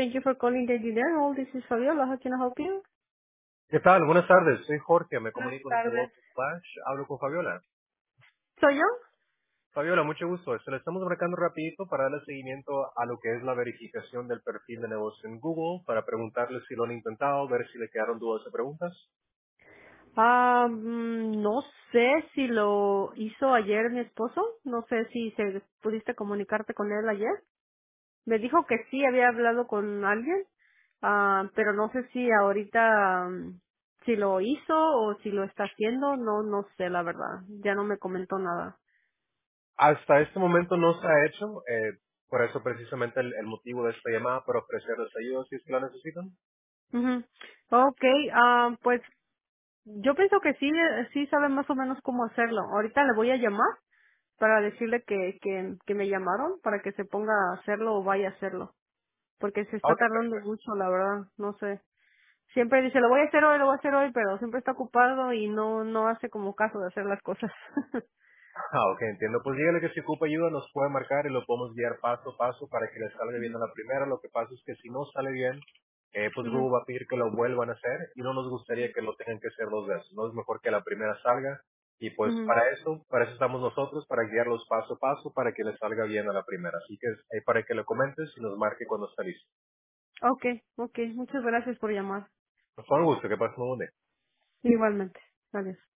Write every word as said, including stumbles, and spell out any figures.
Thank you for calling the dealer. All this is Fabiola. How can I help you? ¿Qué tal? Buenas tardes. Soy Jorge. Me Buenas comunico desde tardes. World Flash. Hablo con Fabiola. ¿Soy yo? Fabiola, mucho gusto. Se le estamos marcando rapidito para darle seguimiento a lo que es la verificación del perfil de negocio en Google, para preguntarle si lo han intentado, ver si le quedaron dudas o preguntas. Ah, mm, no sé si lo hizo ayer mi esposo. No sé si se pudiste comunicarte con él ayer. Me dijo que sí había hablado con alguien, ah, pero no sé si ahorita mm, si lo hizo o si lo está haciendo. No, no sé la verdad. Ya no me comentó nada. Hasta este momento no se ha hecho, eh, por eso precisamente el, el motivo de esta llamada, para ofrecerles ayuda si es que la necesitan. Ujú. Okay, ah, pues yo pienso que sí, eh, sí sabe más o menos cómo hacerlo. Ahorita le voy a llamar para decirle que, que, que me llamaron para que se ponga a hacerlo o vaya a hacerlo. Porque se está Ok, tardando perfecto. mucho, la verdad, no sé. Siempre dice, lo voy a hacer hoy, lo voy a hacer hoy, pero siempre está ocupado y no, no hace como caso de hacer las cosas. Ah, ok, entiendo. Pues dígale que si ocupa ayuda nos puede marcar y lo podemos guiar paso a paso para que le salga bien Ujú, a la primera. Lo que pasa es que si no sale bien, eh, pues ujú, Google va a pedir que lo vuelvan a hacer y no nos gustaría que lo tengan que hacer dos veces. No es mejor que la primera salga y pues ujú. para eso, para eso estamos nosotros, para guiarlos paso a paso para que le salga bien a la primera. Así que eh, para que lo comentes y nos marque cuando está listo. Okay, okay, muchas gracias por llamar. Pues con gusto, que pasen un buen día. Igualmente. Adiós.